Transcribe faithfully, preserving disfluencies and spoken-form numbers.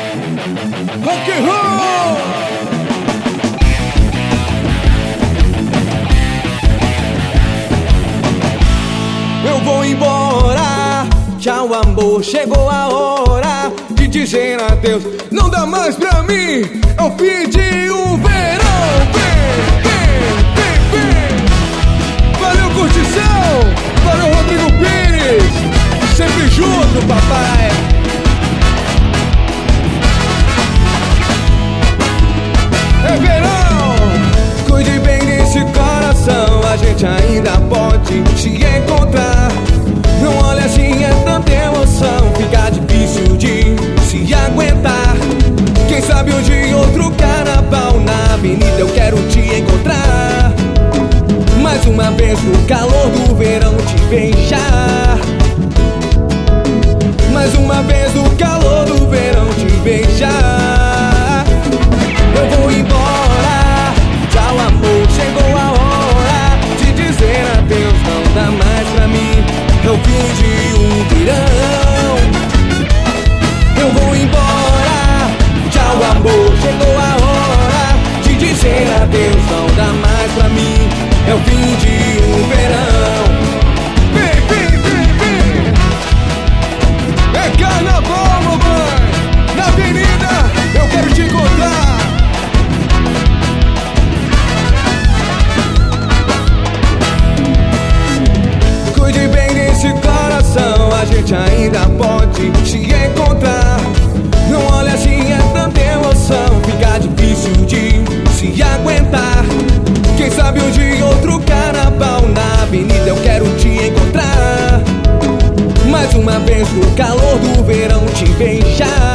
Rock and roll! Eu vou embora, tchau amor, chegou a hora de dizer adeus. Não dá mais pra mim, eu pedi o verão. Vem, vem, vem, vem. Valeu curtição, valeu Rodrigo Pires, sempre junto papai. É verão, cuide bem desse coração, a gente ainda pode se encontrar. Não olha assim, é tanta emoção, fica difícil de se aguentar. Quem sabe um dia outro carnaval na avenida eu quero te encontrar. Mais uma vez no calor do verão te beijar. Mais uma vez no calor do verão te beijar. Eu vou embora, tchau amor, chegou a hora de dizer adeus. Não dá mais pra mim, eu vim de um verão. Eu vou embora, tchau amor, chegou a hora de dizer adeus. Não dá mais pra mim, eu vim de um verão. Vem, vem, vem, vem. É carnaval, mamãe, na avenida eu quero te encontrar. Cuide bem desse coração, a gente ainda pode se encontrar. Não olha assim, é tanta emoção, fica difícil de se aguentar. Quem sabe um dia outro carnaval na avenida eu quero te encontrar. Mais uma vez no calor do verão te beijar.